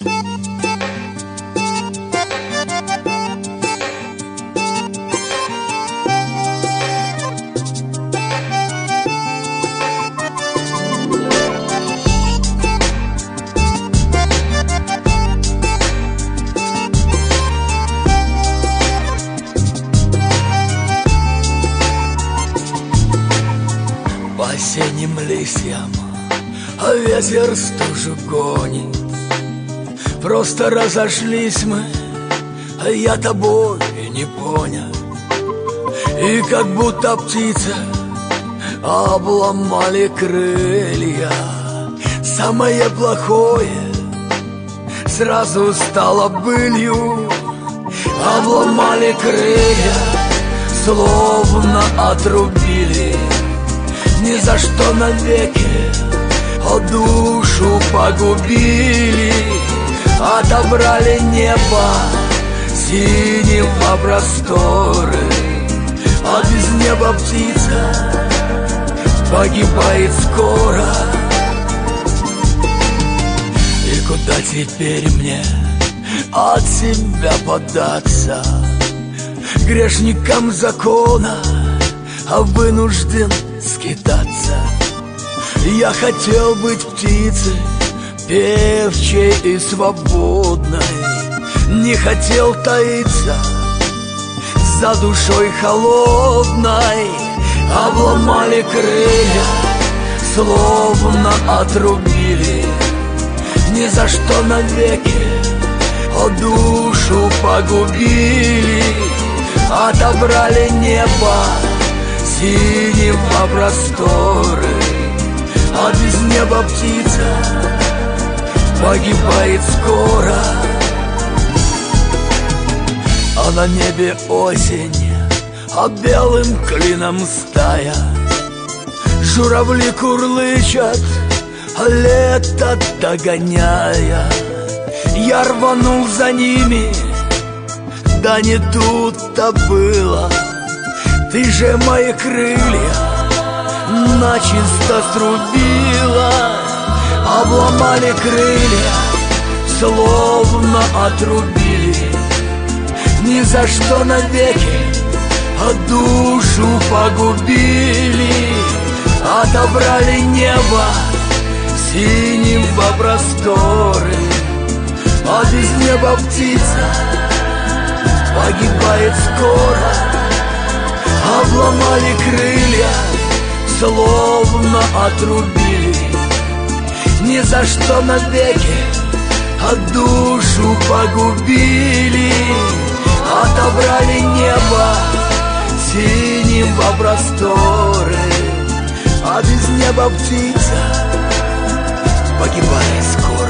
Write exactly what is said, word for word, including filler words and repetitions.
По осенним листьям а ветер стужу гонит. Просто разошлись мы, а я тобой не понял. И как будто птицы обломали крылья. Самое плохое сразу стало былью. Обломали крылья, словно отрубили. Ни за что навеки, а душу погубили. Отобрали небо синего просторы, а без неба птица погибает скоро. И куда теперь мне от себя податься? Грешникам закона, а вынужден скитаться. Я хотел быть птицей, певчей и свободной. Не хотел таиться за душой холодной. Обломали крылья, словно отрубили. Ни за что навеки, а душу погубили. Отобрали небо синего просторы, а без неба птица погибает скоро. А на небе осень, а белым клином стая. Журавли курлычат, а лето догоняя. Я рванул за ними, да не тут-то было. Ты же мои крылья начисто срубила. Обломали крылья, словно отрубили. Ни за что навеки, а душу погубили. Отобрали небо синего просторы, а без неба птица погибает скоро. Обломали крылья, словно отрубили. Ни за что навеки, а душу погубили. Отобрали небо синего просторы, а без неба птица погибает скоро.